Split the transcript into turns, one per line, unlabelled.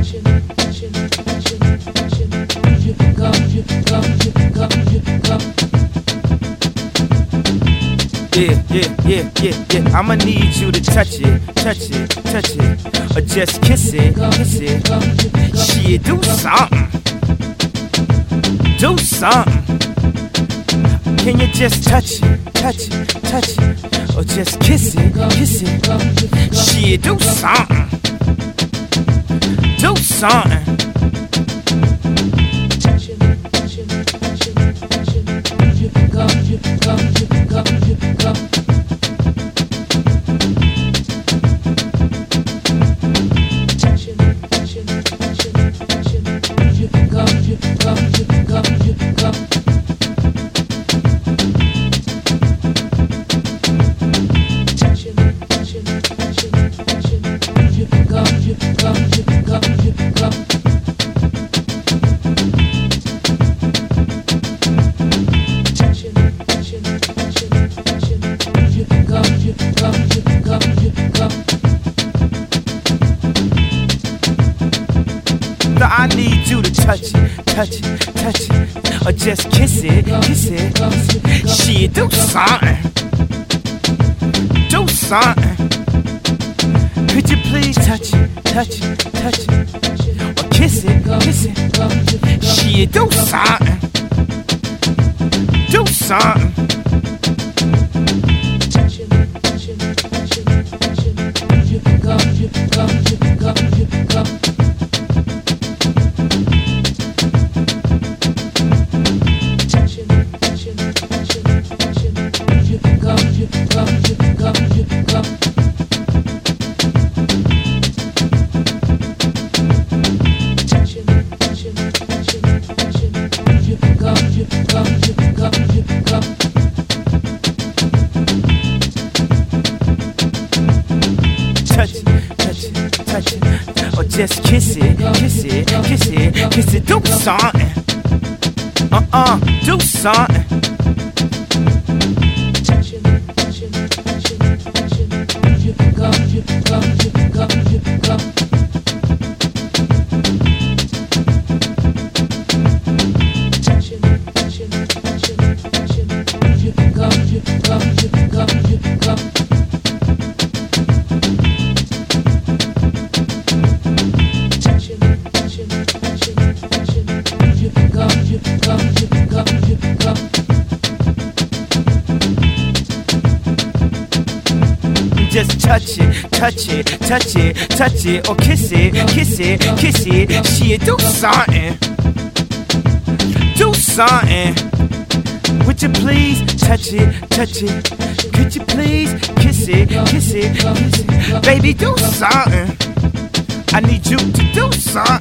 Yeah. I'ma need you to touch it, or just kiss it. Shit, do something. Can you just touch it, or just kiss it? Shit, do something. I need you to touch it, or just kiss it. Shit, do something. Could you please touch it, or kiss it? Shit, do something. Touch it, or just kiss it, do something, do something. Just touch it, or kiss it. Shit, do something. Would you please touch it? Could you please kiss it? Baby, do something. I need you to do something.